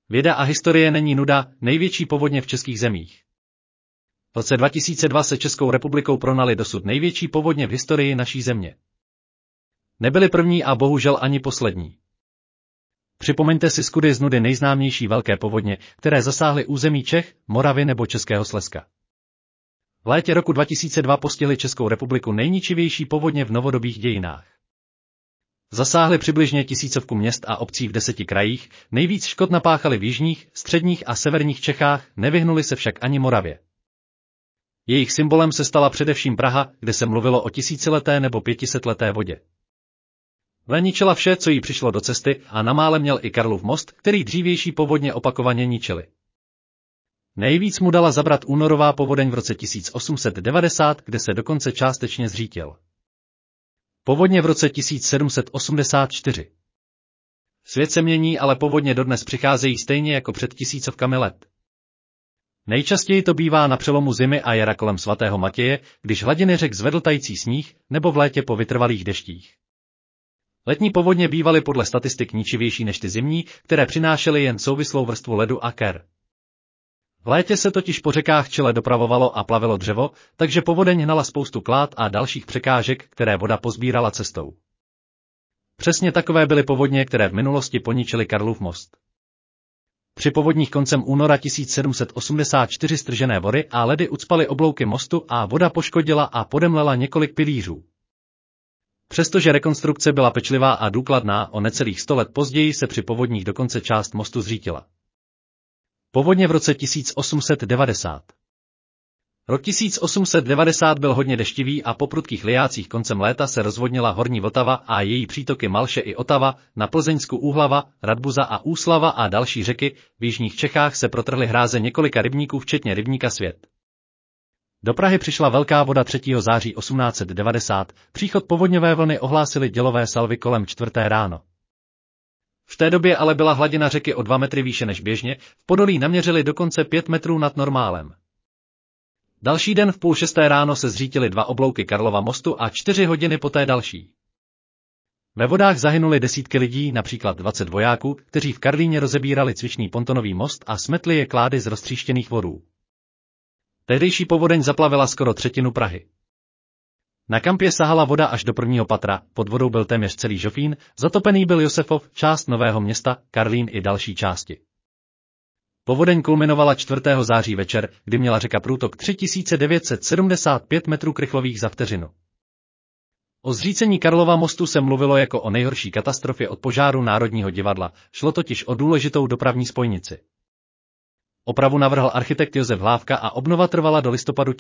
Věda a historie není nuda, největší povodně v českých zemích. V roce 2002 se Českou republikou pronaly dosud největší povodně v historii naší země. Nebyly první a bohužel ani poslední. Připomeňte si skudy z nudy nejznámější velké povodně, které zasáhly území Čech, Moravy nebo Českého Slezska. V létě roku 2002 postihly Českou republiku nejničivější povodně v novodobých dějinách. Zasáhly přibližně 1000 měst a obcí v 10 krajích, nejvíc škod napáchaly v jižních, středních a severních Čechách, nevyhnuli se však ani Moravě. Jejich symbolem se stala především Praha, kde se mluvilo o tisícileté nebo 500leté vodě. Ničila vše, co jí přišlo do cesty, a na mále měl i Karlův most, který dřívější povodně opakovaně ničily. Nejvíc mu dala zabrat únorová povodeň v roce 1890, kde se dokonce částečně zřítil. Povodně v roce 1784. Svět se mění, ale povodně dodnes přicházejí stejně jako před tisícovkami let. Nejčastěji to bývá na přelomu zimy a jara kolem svatého Matěje, když hladiny řek zvedl tající sníh, nebo v létě po vytrvalých deštích. Letní povodně bývaly podle statistik ničivější než ty zimní, které přinášely jen souvislou vrstvu ledu a ker. V létě se totiž po řekách čile dopravovalo a plavilo dřevo, takže povodeň hnala spoustu klád a dalších překážek, které voda pozbírala cestou. Přesně takové byly povodně, které v minulosti poničily Karlův most. Při povodních koncem února 1784 stržené vody a ledy ucpaly oblouky mostu a voda poškodila a podemlela několik pilířů. Přestože rekonstrukce byla pečlivá a důkladná, o necelých 100 let později se při povodních dokonce část mostu zřítila. Povodně v roce 1890. Rok 1890 byl hodně deštivý a po prudkých lijácích koncem léta se rozvodnila horní Vltava a její přítoky Malše i Otava, na Plzeňsku Úhlava, Radbuza a Úslava a další řeky, v jižních Čechách se protrhly hráze několika rybníků včetně rybníka Svět. Do Prahy přišla velká voda 3. září 1890, příchod povodňové vlny ohlásily dělové salvy kolem 4. ráno. V té době ale byla hladina řeky o 2 metry výše než běžně, v Podolí naměřili dokonce 5 metrů nad normálem. Další den v 5:30 ráno se zřítily 2 oblouky Karlova mostu a 4 hodiny poté další. Ve vodách zahynuli desítky lidí, například 20 vojáků, kteří v Karlíně rozebírali cvičný pontonový most a smetli je klády z roztříštěných vodů. Tehdejší povodeň zaplavila skoro 1/3 Prahy. Na kampě sahala voda až do 1. patra, pod vodou byl téměř celý Žofín, zatopený byl Josefov, část Nového Města, Karlín i další části. Povodeň kulminovala 4. září večer, kdy měla řeka průtok 3975 metrů krychlových za vteřinu. O zřícení Karlova mostu se mluvilo jako o nejhorší katastrofě od požáru Národního divadla, šlo totiž o důležitou dopravní spojnici. Opravu navrhl architekt Josef Hlávka a obnova trvala do listopadu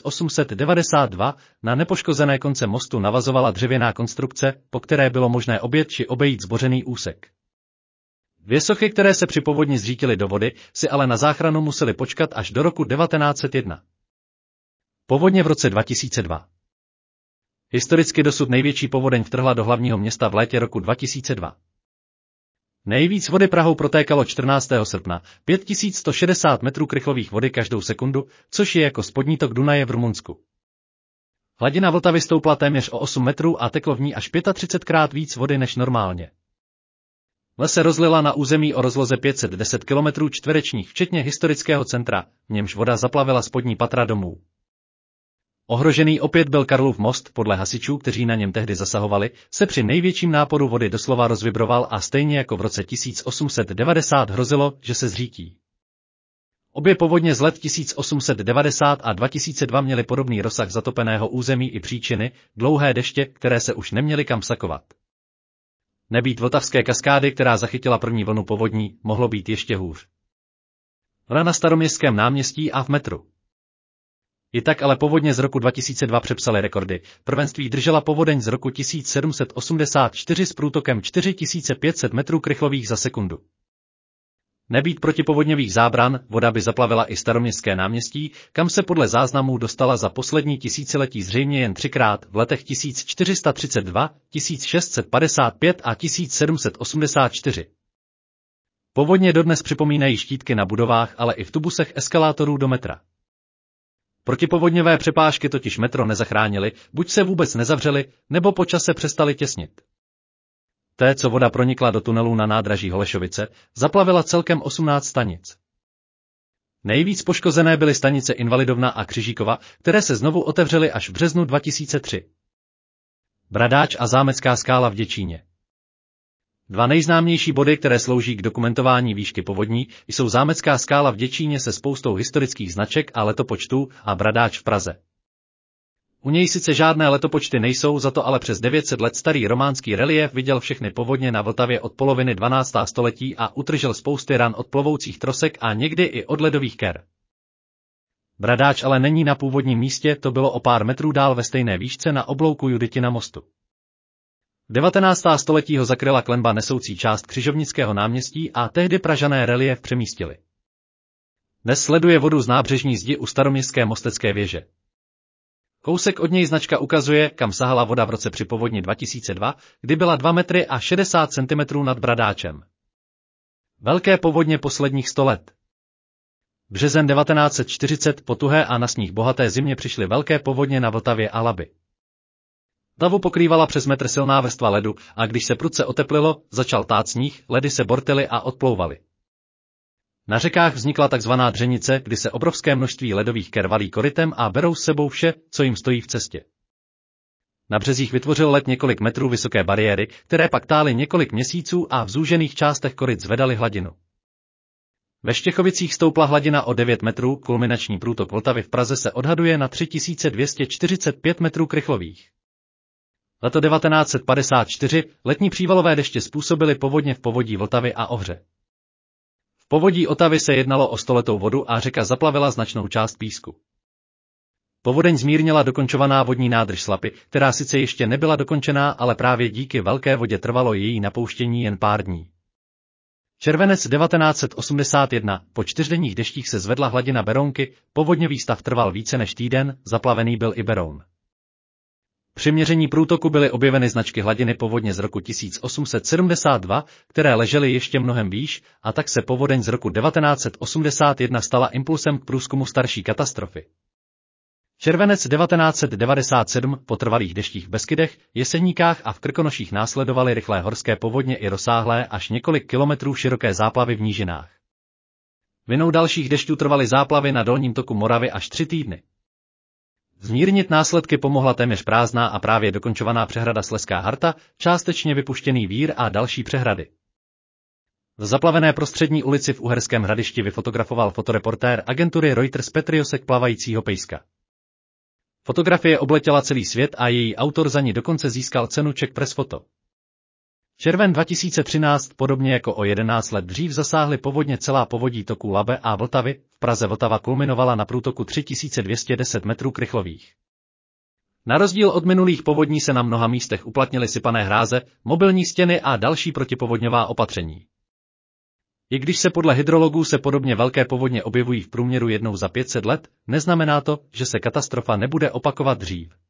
1892, na nepoškozené konce mostu navazovala dřevěná konstrukce, po které bylo možné objet či obejít zbořený úsek. 2 sochy, které se při povodni zřítily do vody, si ale na záchranu museli počkat až do roku 1901. Povodně v roce 2002. Historicky dosud největší povodeň vtrhla do hlavního města v létě roku 2002. Nejvíc vody Prahou protékalo 14. srpna, 5160 metrů krychlových vody každou sekundu, což je jako spodní tok Dunaje v Rumunsku. Hladina Vltavy stoupla téměř o 8 metrů a teklo v ní až 35krát víc vody než normálně. Ves se rozlila na území o rozloze 510 km čtverečních, včetně historického centra, v němž voda zaplavila spodní patra domů. Ohrožený opět byl Karlův most, podle hasičů, kteří na něm tehdy zasahovali, se při největším náporu vody doslova rozvibroval a stejně jako v roce 1890 hrozilo, že se zřítí. Obě povodně z let 1890 a 2002 měly podobný rozsah zatopeného území i příčiny, dlouhé deště, které se už neměly kam sakovat. Nebýt vltavské kaskády, která zachytila první vlnu povodní, mohlo být ještě hůř. Voda na Staroměstském náměstí a v metru. I tak ale povodně z roku 2002 přepsaly rekordy. Prvenství držela povodeň z roku 1784 s průtokem 4500 metrů krychlových za sekundu. Nebýt protipovodňových zábran, voda by zaplavila i Staroměstské náměstí, kam se podle záznamů dostala za poslední tisíciletí zřejmě jen 3krát, v letech 1432, 1655 a 1784. Povodně dodnes připomínají štítky na budovách, ale i v tubusech eskalátorů do metra. Protipovodňové přepážky totiž metro nezachránily, buď se vůbec nezavřely, nebo po čase přestaly těsnit. Té, co voda pronikla do tunelů na nádraží Holešovice, zaplavila celkem 18 stanic. Nejvíc poškozené byly stanice Invalidovna a Křižíkova, které se znovu otevřely až v březnu 2003. Bradáč a Zámecká skála v Děčíně. Dva nejznámější body, které slouží k dokumentování výšky povodní, jsou Zámecká skála v Děčíně se spoustou historických značek a letopočtů a Bradáč v Praze. U něj sice žádné letopočty nejsou, za to ale přes 900 let starý románský reliéf viděl všechny povodně na Vltavě od poloviny 12. století a utržil spousty ran od plovoucích trosek a někdy i od ledových ker. Bradáč ale není na původním místě, to bylo o pár metrů dál ve stejné výšce na oblouku Juditina mostu. V 19. století ho zakryla klenba nesoucí část Křižovnického náměstí a tehdy Pražané reliéf přemístili. Dnes sleduje vodu z nábřežní zdi u staroměstské mostecké věže. Kousek od něj značka ukazuje, kam sahala voda v roce při povodni 2002, kdy byla 2 metry a 60 cm nad Bradáčem. Velké povodně posledních 100 let. Březen 1940, po tuhé a na sníh bohaté zimě přišly velké povodně na Vltavě a Labi. Vltavu pokrývala přes metr silná vrstva ledu a když se prudce oteplilo, začal tát sníh, ledy se bortily a odplouvaly. Na řekách vznikla takzvaná dřenice, kdy se obrovské množství ledových ker valí korytem a berou s sebou vše, co jim stojí v cestě. Na březích vytvořil led několik metrů vysoké bariéry, které pak tály několik měsíců a v zúžených částech koryt zvedaly hladinu. Ve Štěchovicích stoupla hladina o 9 metrů, kulminační průtok Vltavy v Praze se odhaduje na 3245 metrů krychlových. Leto 1954 letní přívalové deště způsobily povodně v povodí Vltavy a Ohře. V povodí Otavy se jednalo o stoletou vodu a řeka zaplavila značnou část písku. Povodeň zmírnila dokončovaná vodní nádrž Slapy, která sice ještě nebyla dokončená, ale právě díky velké vodě trvalo její napouštění jen pár dní. Červenec 1981, po 4denních deštích se zvedla hladina Berounky, povodňový stav trval více než týden, zaplavený byl i Beroun. Při měření průtoku byly objeveny značky hladiny povodně z roku 1872, které ležely ještě mnohem výš, a tak se povodeň z roku 1981 stala impulsem k průzkumu starší katastrofy. Červenec 1997, po trvalých deštích v Beskydech, Jeseníkách a v Krkonoších následovaly rychlé horské povodně i rozsáhlé až několik kilometrů široké záplavy v nížinách. Vinou dalších dešťů trvaly záplavy na dolním toku Moravy až 3 týdny. Zmírnit následky pomohla téměř prázdná a právě dokončovaná přehrada Slezská Harta, částečně vypuštěný vír a další přehrady. V zaplavené Prostřední ulici v Uherském Hradišti vyfotografoval fotoreportér agentury Reuters Petriosek plavajícího pejska. Fotografie obletěla celý svět a její autor za ní dokonce získal cenu Czech Press Photo. Červen 2013, podobně jako o 11 let dřív, zasáhly povodně celá povodí toků Labe a Vltavy, v Praze Vltava kulminovala na průtoku 3210 metrů krychlových. Na rozdíl od minulých povodní se na mnoha místech uplatnily sypané hráze, mobilní stěny a další protipovodňová opatření. I když se podle hydrologů se podobně velké povodně objevují v průměru jednou za 500 let, neznamená to, že se katastrofa nebude opakovat dřív.